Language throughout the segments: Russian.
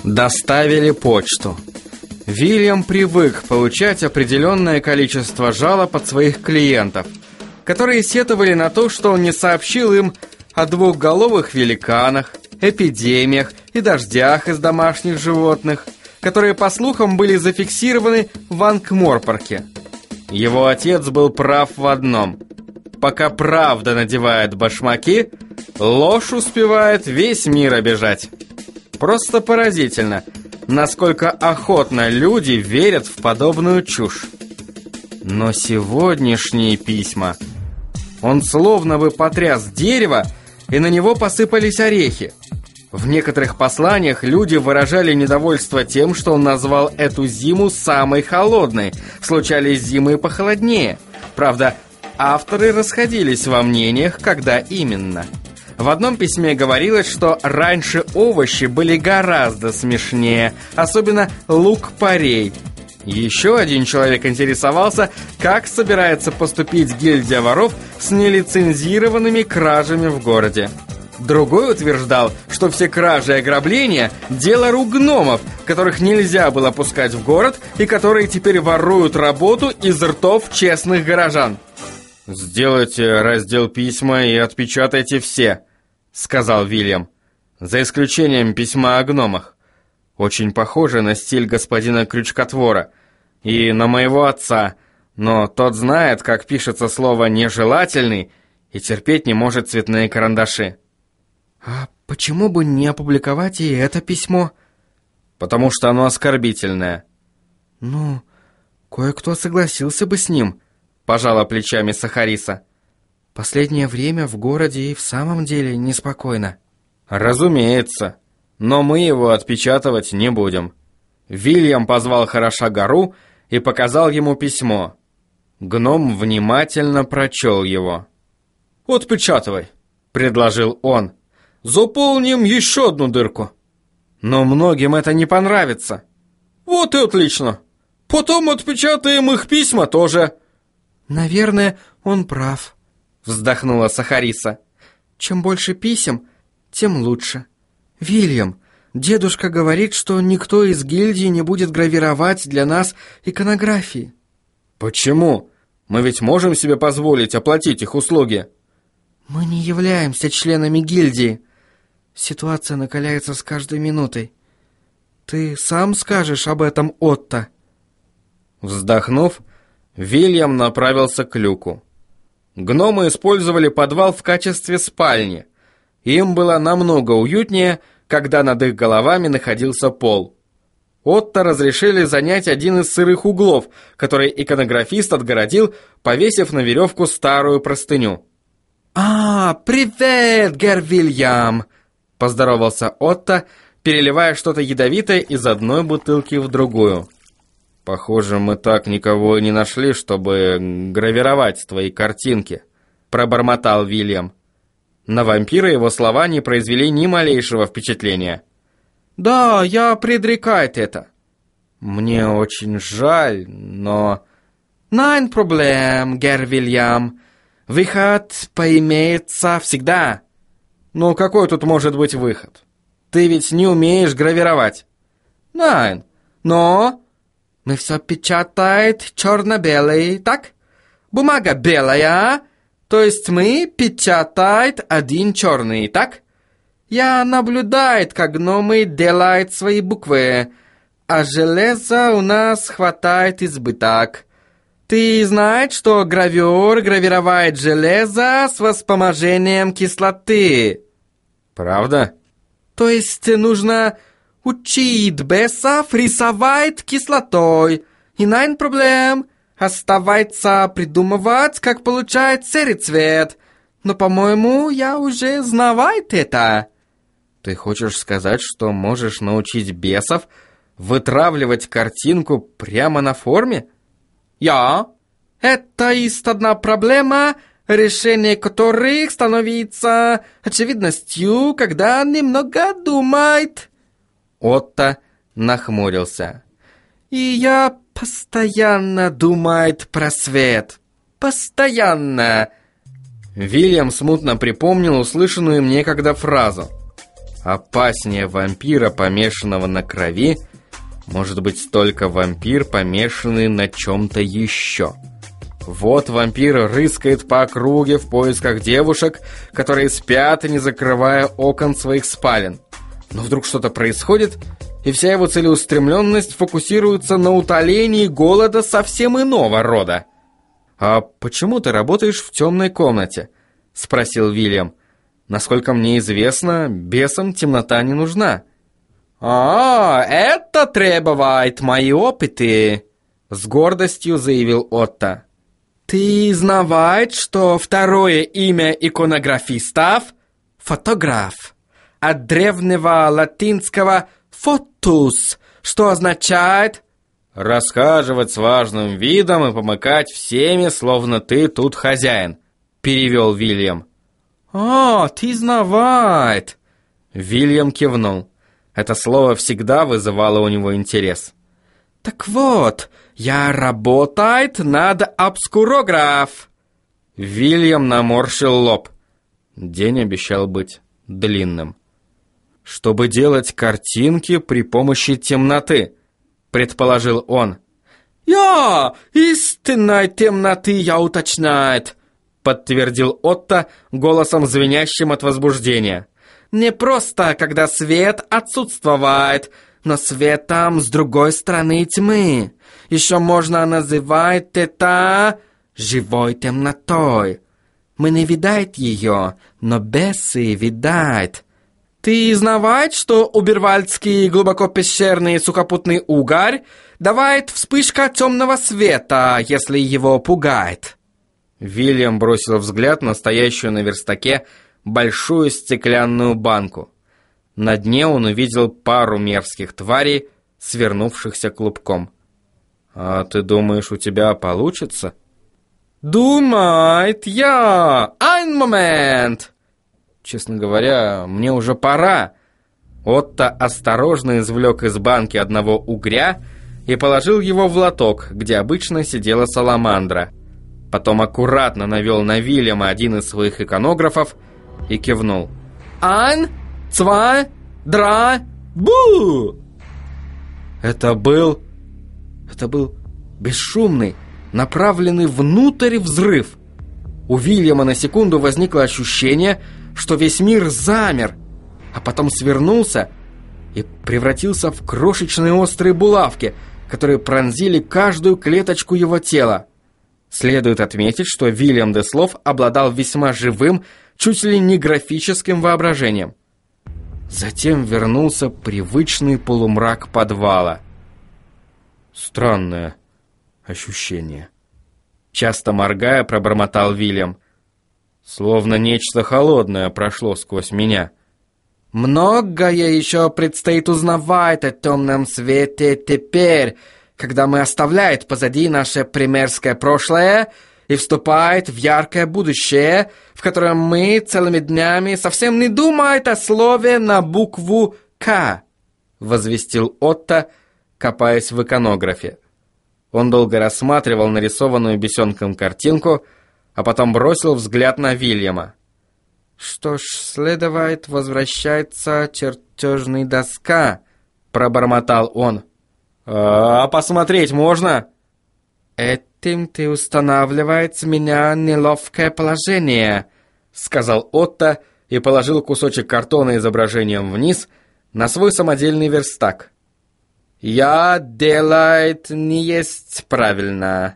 Доставили почту. Вильям привык получать определенное количество жалоб от своих клиентов, которые сетовали на то, что он не сообщил им о двухголовых великанах, эпидемиях и дождях из домашних животных, которые, по слухам, были зафиксированы в Анкморпорке. Его отец был прав в одном: пока правда надевает башмаки, ложь успевает весь мир обижать. Просто поразительно, насколько охотно люди верят в подобную чушь. Но сегодняшние письма... Он словно бы потряс дерево, и на него посыпались орехи. В некоторых посланиях люди выражали недовольство тем, что он назвал эту зиму самой холодной. Случались зимы и похолоднее. Правда, авторы расходились во мнениях, когда именно. В одном письме говорилось, что раньше овощи были гораздо смешнее, особенно лук-порей. Еще один человек интересовался, как собирается поступить гильдия воров с нелицензированными кражами в городе. Другой утверждал, что все кражи и ограбления – дело рук гномов, которых нельзя было пускать в город и которые теперь воруют работу из ртов честных горожан. «Сделайте раздел письма и отпечатайте все», — сказал Вильям, «за исключением письма о гномах. Очень похоже на стиль господина Крючкотвора и на моего отца, но тот знает, как пишется слово «нежелательный» и терпеть не может цветные карандаши». «А почему бы не опубликовать и это письмо?» «Потому что оно оскорбительное». «Ну, кое-кто согласился бы с ним», — пожала плечами Сахариса. «Последнее время в городе и в самом деле неспокойно». «Разумеется, но мы его отпечатывать не будем». Вильям позвал Хороша-гору и показал ему письмо. Гном внимательно прочел его. «Отпечатывай», — предложил он. «Заполним еще одну дырку». «Но многим это не понравится». «Вот и отлично. Потом отпечатаем их письма тоже». «Наверное, он прав», — вздохнула Сахариса. «Чем больше писем, тем лучше. Вильям, дедушка говорит, что никто из гильдии не будет гравировать для нас иконографии». «Почему? Мы ведь можем себе позволить оплатить их услуги». «Мы не являемся членами гильдии. Ситуация накаляется с каждой минутой. Ты сам скажешь об этом, Отто?» Вздохнув, Вильям направился к люку. Гномы использовали подвал в качестве спальни. Им было намного уютнее, когда над их головами находился пол. Отто разрешили занять один из сырых углов, который иконографист отгородил, повесив на веревку старую простыню. Привет, герр Вильям!» — поздоровался Отто, переливая что-то ядовитое из одной бутылки в другую. «Похоже, мы так никого и не нашли, чтобы гравировать твои картинки», — пробормотал Вильям. На вампира его слова не произвели ни малейшего впечатления. «Да, я предрекает это». «Мне очень жаль, но...» «Nein проблем, герр Вильям. Выход поимеется всегда». «Ну какой тут может быть выход? Ты ведь не умеешь гравировать». «Nein, но...» «Мы все печатает черно-белый, так? Бумага белая, то есть мы печатает один черный, так? Я наблюдает, как гномы делают свои буквы, а железа у нас хватает избыток. Ты знаешь, что гравер гравировает железо с вспоможением кислоты?» «Правда?» «То есть нужно учить бесов рисовать кислотой. И nein проблем. Оставается придумывать, как получать серый цвет. Но, по-моему, я уже знавает это». «Ты хочешь сказать, что можешь научить бесов вытравливать картинку прямо на форме?» «Я. Это есть одна проблема, решение которых становится очевидностью, когда немного думает». Отто нахмурился. «И я постоянно думает про свет. Постоянно». Вильям смутно припомнил услышанную им некогда фразу. Опаснее вампира, помешанного на крови, может быть только вампир, помешанный на чем-то еще. Вот вампир рыскает по округе в поисках девушек, которые спят, не закрывая окон своих спален. Но вдруг что-то происходит, и вся его целеустремленность фокусируется на утолении голода совсем иного рода. «А почему ты работаешь в темной комнате?» — спросил Вильям. «Насколько мне известно, бесам темнота не нужна». Это требует мои опыты», — с гордостью заявил Отто. «Ты знаешь, что второе имя иконографистов — фотограф, от древнего латинского «фотус», что означает «расхаживать с важным видом и помыкать всеми, словно ты тут хозяин», — перевел Вильям. ты знаешь». Вильям кивнул. Это слово всегда вызывало у него интерес. «Так вот, я работаю над обскурограф». Вильям наморщил лоб. День обещал быть длинным. «Чтобы делать картинки при помощи темноты», — предположил он. Истинной темноты я уточняю», — подтвердил Отто голосом, звенящим от возбуждения. «Не просто, когда свет отсутствует, но светом с другой стороны тьмы. Еще можно называть это живой темнотой. Мы не видим ее, но бесы видят. Ты знаешь, что убервальдский глубокопещерный сухопутный угорь давает вспышка темного света, если его пугает?» Вильям бросил взгляд на стоящую на верстаке большую стеклянную банку. На дне он увидел пару мерзких тварей, свернувшихся клубком. «А ты думаешь, у тебя получится?» «Думает я! Ein момент!» «Честно говоря, мне уже пора». Отто осторожно извлек из банки одного угря и положил его в лоток, где обычно сидела саламандра. Потом аккуратно навел на Вильяма один из своих иконографов и кивнул. «Ein, zwei, drei, бу!» Это был бесшумный, направленный внутрь взрыв. У Вильяма на секунду возникло ощущение, что весь мир замер, а потом свернулся и превратился в крошечные острые булавки, которые пронзили каждую клеточку его тела. Следует отметить, что Вильям Деслов обладал весьма живым, чуть ли не графическим воображением. Затем вернулся привычный полумрак подвала. Странное ощущение. Часто моргая, пробормотал Вильям. Словно нечто холодное прошло сквозь меня. «Многое еще предстоит узнавать о темном свете теперь, когда мы оставляем позади наше примерское прошлое и вступает в яркое будущее, в котором мы целыми днями совсем не думаем о слове на букву «К», — возвестил Отто, копаясь в иконографе. Он долго рассматривал нарисованную бесенком картинку, а потом бросил взгляд на Вильяма. «Что ж, следует возвращаться чертежная доска», — пробормотал он. «А посмотреть можно?» «Этим ты устанавливаешь меня неловкое положение», — сказал Отто и положил кусочек картона изображением вниз на свой самодельный верстак. «Я делает не есть правильно».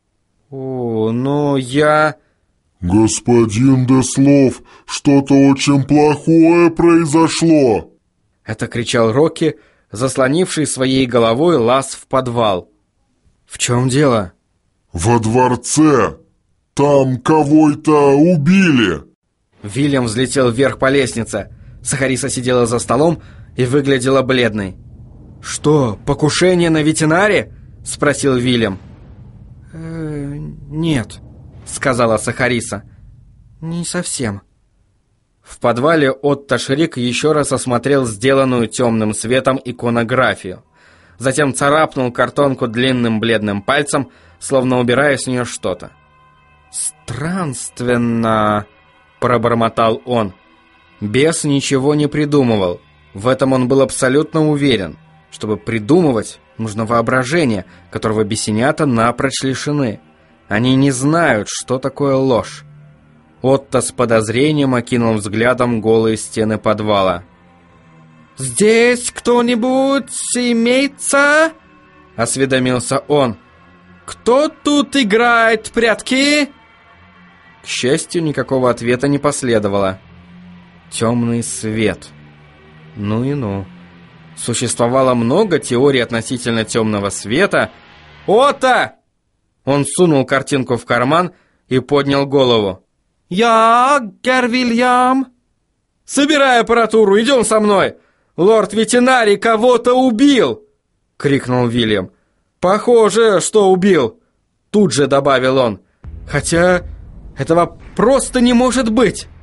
Я...» «Господин Деслов, что-то очень плохое произошло!» Это кричал Рокки, заслонивший своей головой лаз в подвал. «В чем дело?» «Во дворце! Там кого-то убили!» Вильям взлетел вверх по лестнице. Сахариса сидела за столом и выглядела бледной. «Что, покушение на ветеринаре?» — спросил Вильям. «Нет», — сказала Сахариса. «Не совсем». В подвале Отто Шрик еще раз осмотрел сделанную темным светом иконографию. Затем царапнул картонку длинным бледным пальцем, словно убирая с нее что-то. «Странственно», — пробормотал он. Бес ничего не придумывал. В этом он был абсолютно уверен. Чтобы придумывать, нужно воображение, которого бесенята напрочь лишены. Они не знают, что такое ложь. Отто с подозрением окинул взглядом голые стены подвала. «Здесь кто-нибудь имеется?» — осведомился он. «Кто тут играет в прятки?» К счастью, никакого ответа не последовало. Темный свет. Ну и ну. Существовало много теорий относительно темного света. «Отто!» Он сунул картинку в карман и поднял голову. «Я, герр Вильям!» «Собирай аппаратуру, идем со мной! Лорд-ветеринарий кого-то убил!» — крикнул Вильям. «Похоже, что убил!» — тут же добавил он. «Хотя этого просто не может быть!»